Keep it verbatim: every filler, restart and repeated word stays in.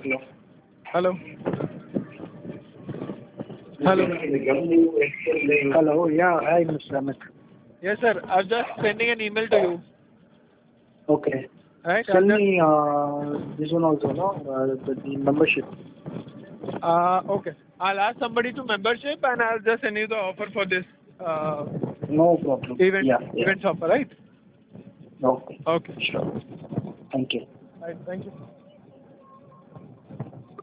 Hello. Hello. Hello. Hello. Yeah. Hi, Mister Amit. Yes, sir. I'm just sending an email to you. Okay. Right? I'll Send just, me uh, this one also, no? Uh, the, the membership. uh, okay. I'll ask somebody to membership and I'll just send you the offer for this uh, No problem. event Yeah. yeah. events offer, right? Okay. Okay. Sure. Thank you. Right. Thank you.